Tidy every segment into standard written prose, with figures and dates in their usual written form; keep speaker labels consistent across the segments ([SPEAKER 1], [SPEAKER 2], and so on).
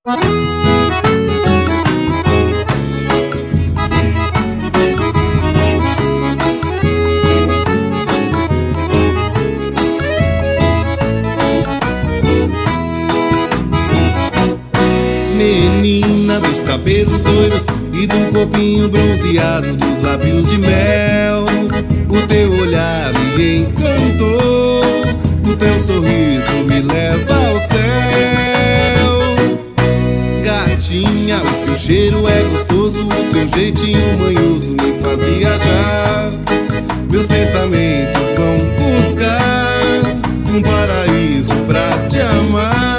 [SPEAKER 1] Menina dos cabelos loiros e do corpinho bronzeado, dos lábios de mel, o teu olhar me encantou, o teu sorriso me leva ao céu. Gatinha, o teu cheiro é gostoso, o teu jeitinho manhoso me faz viajar. Meus pensamentos vão buscar um paraíso pra te amar.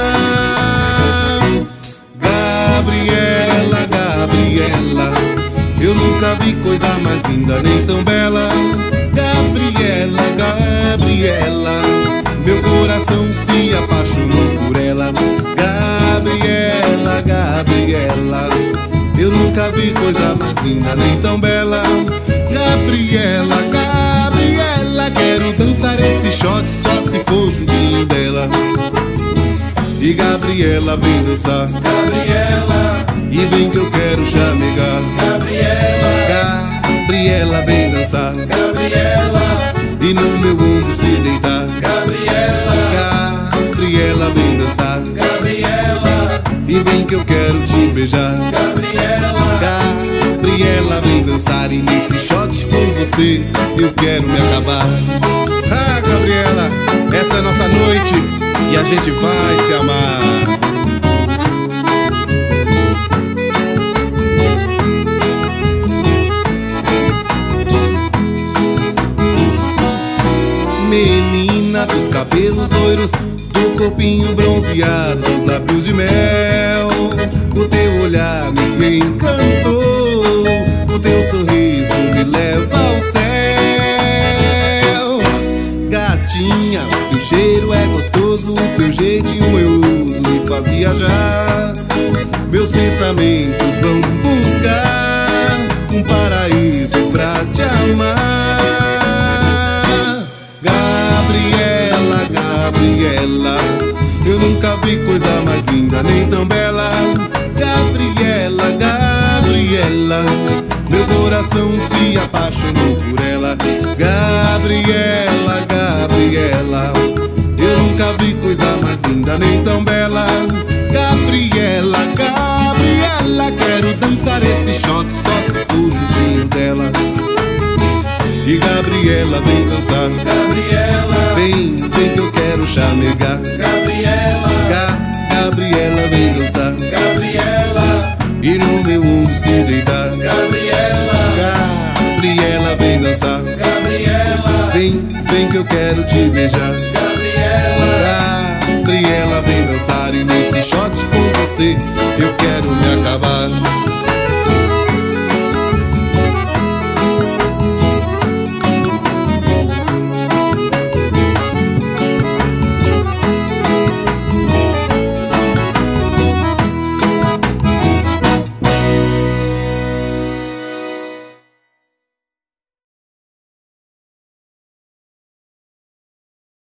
[SPEAKER 1] Gabriela, Gabriela, eu nunca vi coisa mais linda nem tão bela. Gabriela, Gabriela, meu coração se apaixonou por ela. Gabriela, Gabriela, eu nunca vi coisa mais linda nem tão bela. Gabriela, Gabriela, quero dançar esse shot só se for juntinho dela. E Gabriela, vem dançar, Gabriela, e vem que eu quero chamegar. Gabriela, Gabriela, vem dançar, Gabriela, e no meu ombro se deitar. Gabriela, Gabriela, vem dançar, Gabriela, e vem que eu quero te beijar. Gabriela, Gabriela, vem dançar, e nesse shot com você eu quero me acabar. Ah, Gabriela, essa é a nossa noite e a gente vai se amar. Menina dos cabelos loiros, do corpinho bronzeado, dos lábios de mel, o teu olhar me encantou, o teu sorriso me leva ao céu. Gatinha, o teu cheiro é gostoso, o teu jeitinho manhoso me faz viajar. Meus pensamentos vão buscar um paraíso pra te amar. Gabriela, Gabriela, eu nunca vi coisa mais linda nem tão bela. Gabriela, Gabriela, meu coração se apaixonou por ela. Gabriela, Gabriela, eu nunca vi coisa mais linda nem tão bela. Gabriela, Gabriela, quero dançar esse shot só se for juntinho dela. E Gabriela, vem dançar, Gabriela, vem, vem que eu quero chamegar. Gabriela, Gabriela, vem dançar, Gabriela, e no meu ombro se deitar. Gabriela, Gabriela, vem dançar, Gabriela, vem, vem que eu quero te beijar. Gabriela, Gabriela, vem dançar, e nesse shot com você eu quero me acabar.